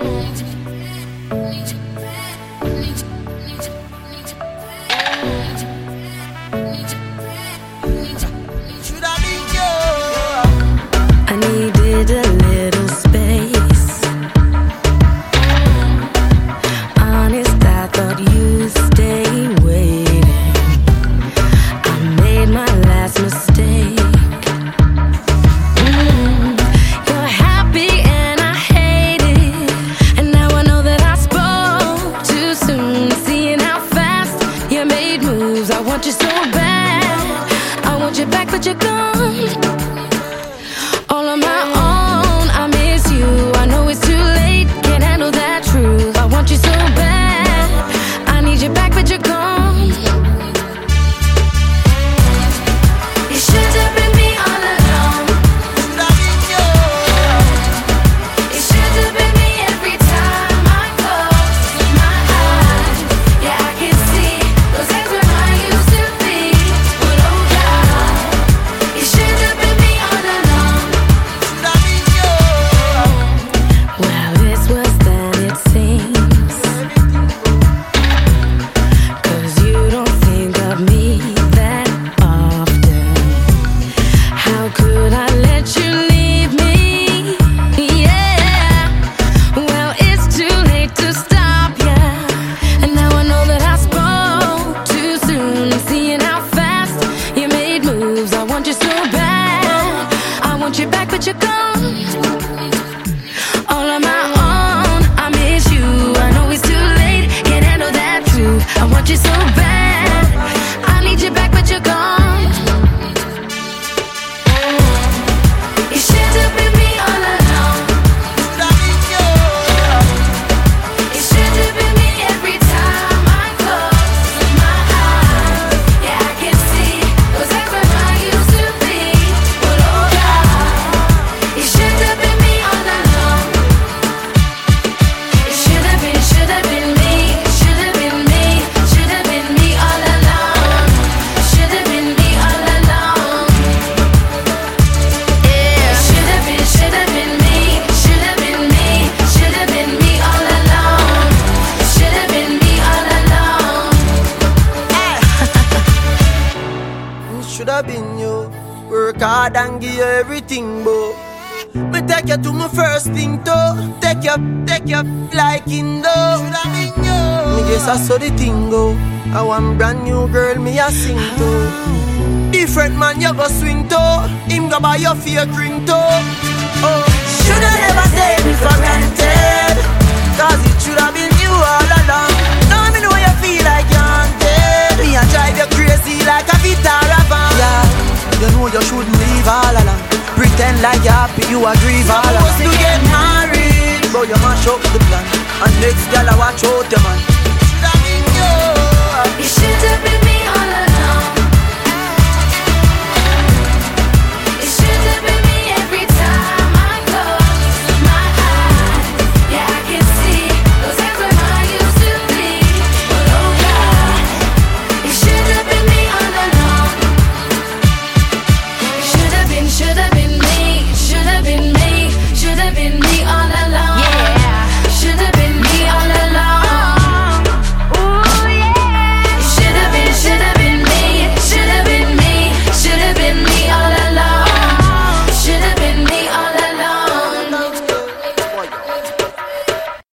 I needed a little space. Honest, I thought you'd stay waiting. I made my last mistake. You're happy and I hate it. And now I know that I spoke too soon. Seeing how fast you made moves. I want you so bad. I want you back, but you're gone. All on my own, I miss you. I know it's too late, can't handle that truth. I want you so bad, I need you back, but you're gone. You should have been me all along. You should have been me every time I close my eyes. Yeah, I can see those days when I used to be. But oh God, you should have been me all along. Well, it's worse than it seems, 'cause you don't think of me that often. How could I let you leave me? Yeah, well, it's too late to stop ya. And now I know that I spoke too soon. Seeing how fast you made moves. I want you so bad, I want you back, but you're gone. All on my own, I miss you. I know it's too late, can't handle that truth. I want you so bad, I need you back, but you're gone. You should have been me all along. You should have been me every time I close my eyes. Yeah, I can see those days when I used to be. But oh God, you should have been me all along. It should have been me, should have been me, should have been me all along. Should have been me all along. Yeah, should have been me, should have been me, should have been me all along. Should have been me all along. Should have been you. Work hard and give you everything, bro. Me take you to my first thing, too. Take you like Indo. Should have been you. Me guess I saw the thing go. I want brand new girl, me a sing to. Different man you go swing to. Him go buy your fake ring to. Oh, shoulda never take me for granted, 'cause it shoulda been you all along. Now me know you feel like you're haunted. Me a drive you crazy like a Vitara van. Yeah, you know you shouldn't leave all along. Pretend like you're happy, you a grieve all along. Supposed to get married, but you mash up the plan. And next gal I watch out your man.